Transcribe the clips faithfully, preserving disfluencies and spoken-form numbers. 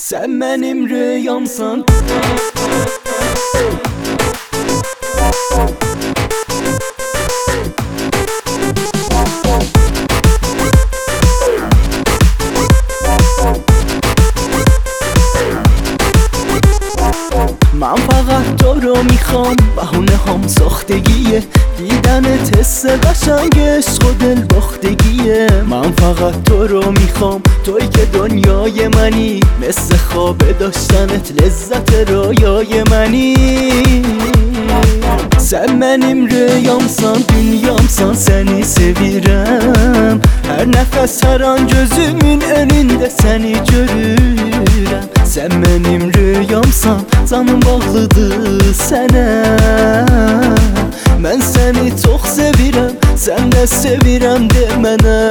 Sen benim rüyamsan. من فقط تو رو میخوام، بهونه هم ساختگیه، دیدنت حس قشنگ عشق و دل باختگیه. من فقط تو رو میخوام، توی که دنیای منی، مثل خواب داشتنت لذت رویای منی. Sen benim rüyamsan, dünyamsan, seni sevirəm. Her nefes, her an gözümün önünde seni görürəm. Sen benim rüyamsan, canım bağlıdır sənə. Mən səni çox sevirəm, sən də sevirəm de mənə.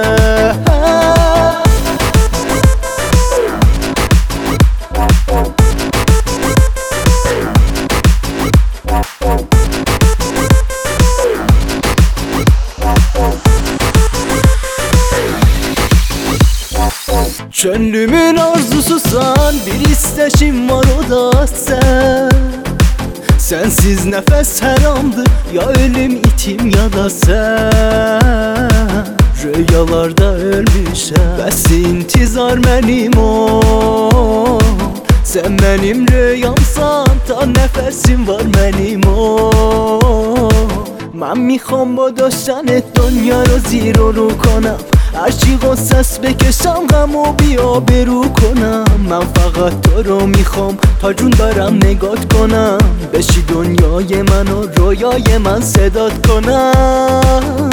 Gönlümün arzususan, bir isteşim var o da sen. Sensiz nefes haramdı, ya ölüm itim ya da sen. Rüyalarda ölmüşəm, bəs intizar benim o. Sen benim rüyamsan, ta nefesim var benim o. من میخوام با داشتنت دنیا رو زیر و رو کنم، هرچی غصص بکشم غم و بیا برو کنم. من فقط تو رو میخوام، تا جون دارم نگات کنم، بشی دنیای من و رویای من صدات کنم.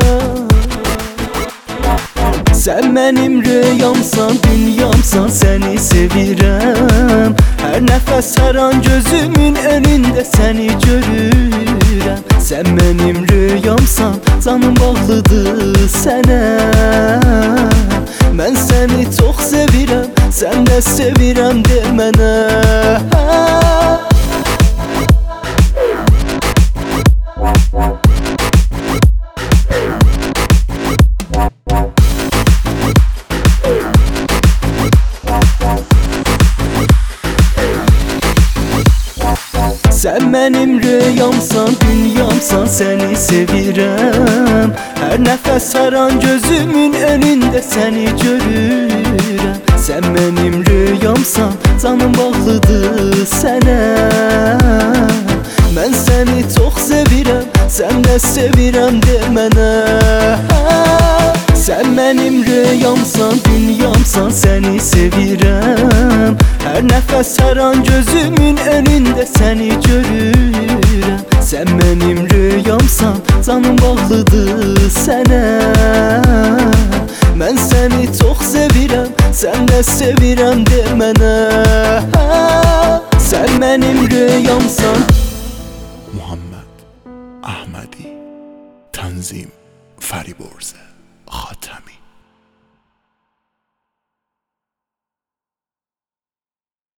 Sen benim rüyamsan, dünyamsan, seni sevirəm. Her nefes, her an gözümün önünde seni görürəm. Sen benim rüyamsan, canım bağlıdır sənə. Mən səni çox sevirəm, sən də sevirəm de mənə. Sen benim rüyamsan, dünyamsan, seni sevirəm. Her nefes, her an gözümün önünde seni görürəm. Sen benim rüyamsan, canım bağlıdır sənə. Mən səni çox sevirəm, sən də sevirəm de mənə. Sen benim rüyamsan, dünyamsan, seni sevirəm. Her nefes, her an gözümün önünde seni görürəm. Sen benim rüyamsan, canım bağlıdır sənə. Mən səni çox sevirəm, sən də sevirəm de mənə. Sen benim rüyamsan. محمد احمدی، تنظیم فریبرز.